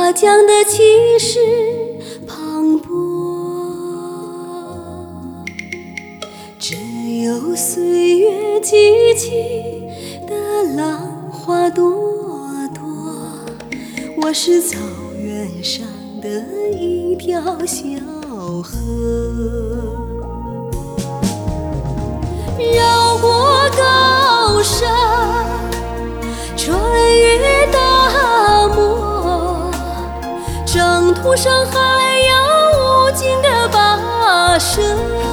大江的气势磅礴，只有岁月激起的浪花朵朵。我是草原上的一条小河，绕过高山，穿越大漠，征途上还有无尽的跋涉。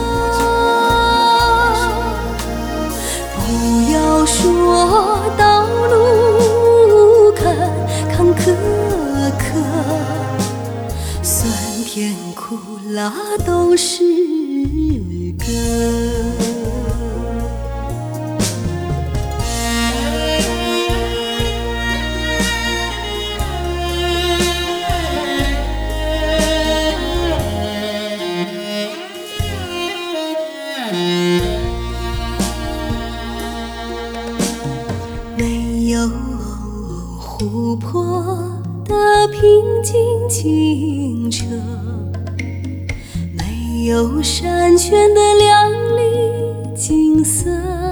不要说道路坎坎坷坷，酸甜苦辣都是根。没有湖泊的平静清澈，没有山泉的亮丽景色，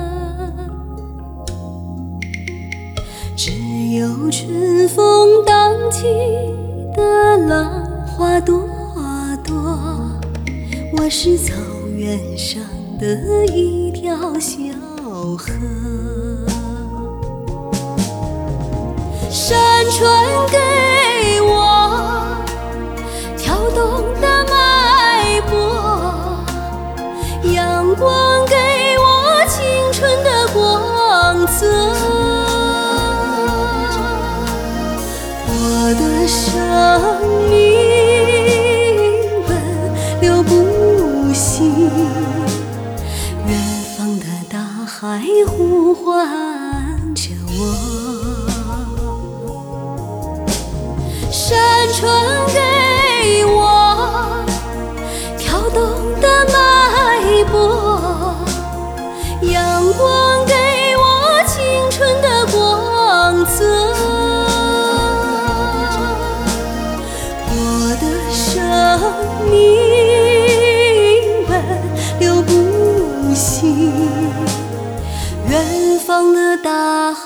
只有春风荡起的浪花朵朵。我是草原上的一条小河，山川给我跳动的脉搏，阳光给我青春的光泽。我的生命奔流不息，远方的大海呼唤着我。山川给我跳动的脉搏，阳光给我青春的光泽。我的生命奔流不息，远方的大海